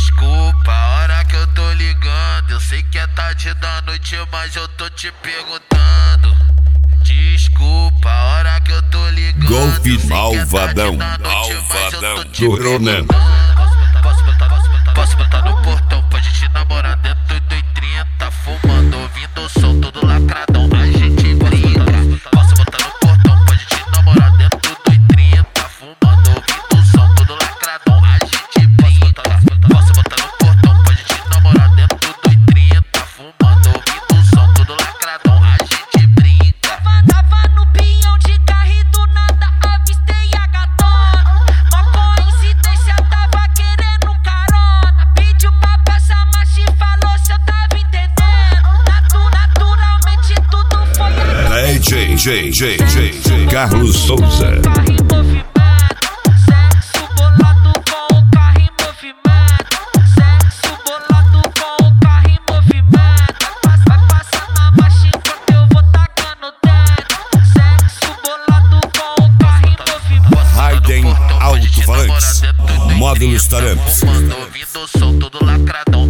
Desculpa a hora que eu tô ligando. Eu sei que é tarde da noite, mas eu tô te perguntando. Desculpa a hora que eu tô ligando. Golpe malvadão, malvadão do Ronan. Posso botar no portão pra gente namorar dentro do 30, fumando, ouvindo o som todo lacradão. A gente brinca. Posso botar no portão pra gente namorar dentro do 30, fumando, ouvindo o som todo lacradão. A gente brinca. Posso botar no portão pra gente namorar dentro do 30, fumando, ouvindo o som todo lacradão. A gente brinca. Tava no pinhão de carro e do nada avistei a gatona. Uma coincidência, tava querendo carona. Pediu pra passar, mas te falou se eu tava entendendo. Naturalmente tudo foi DJ Carlos Souza. carro em movimento, sexo bolado com o carro em movimento, sexo bolado com o carro em movimento. Vai passar na marcha enquanto eu vou tacando dentro. Sexo bolado com o carro em movimento. Raiden Alto-Falantes, módulos Taramps. Fumando, ouvindo o som todo lacradão.